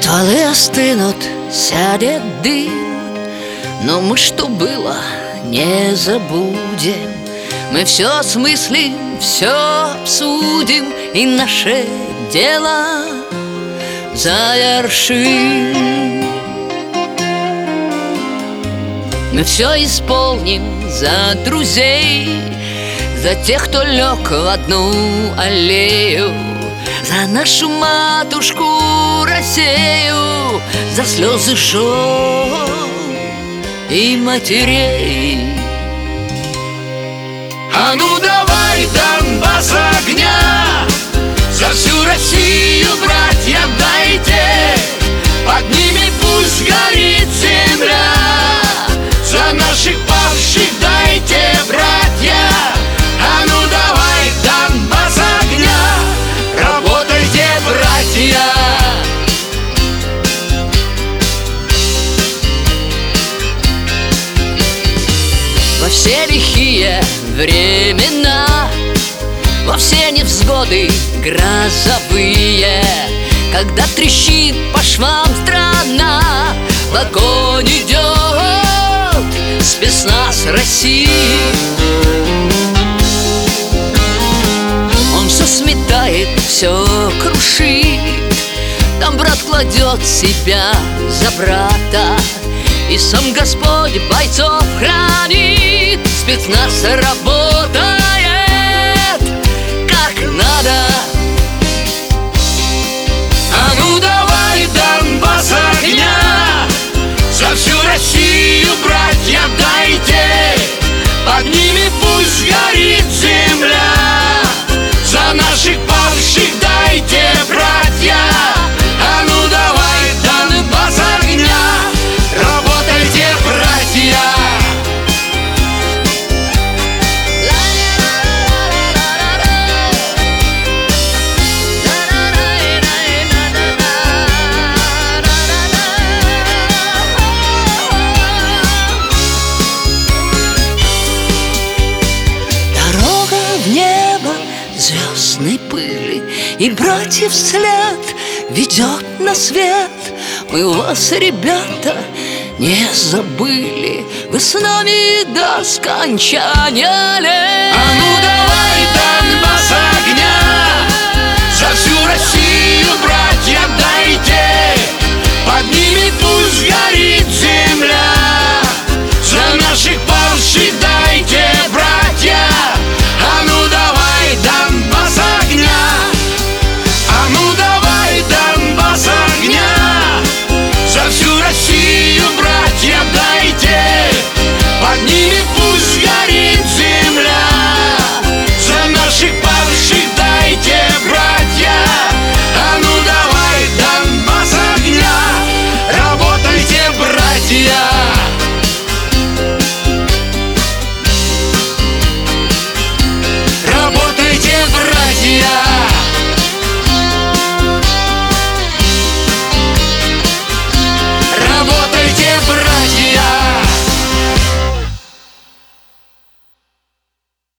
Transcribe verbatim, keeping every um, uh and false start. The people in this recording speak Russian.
Стволы остынут, сядет дым, но мы, что было, не забудем. Мы все осмыслим, все обсудим, и наше дело завершим. Мы все исполним за друзей, за тех, кто лег в одну аллею, за нашу матушку Россию, за слезы жен и матерей. А ну давай, Донбасс огня, за всю Россию, братья, дайте. Под ними пусть горит земля, за наших павших дайте, братья. А ну давай, Донбасс огня, работайте, братья. Во все лихие времена, во все невзгоды грозовые, когда трещит по швам страна, в огонь идет спецназ России. Он все сметает, все крушит, там брат кладет себя за брата, и сам Господь бойцов хранит. Спецназ работает как надо. А ну давай, Донбасс огня, за всю Россию, братья, дайте. Под ними пусть горит земля, за наших павших дайте, братья. А ну давай, Донбасс огня, работайте, братья. Звездной пыли и братьев след ведет на свет. Мы вас, ребята, не забыли, вы с нами до скончания лет. А ну давай, Донбасс огня, за всю Россию, братья, дайте. Под ними пусть горит земля, за наших павших дайте.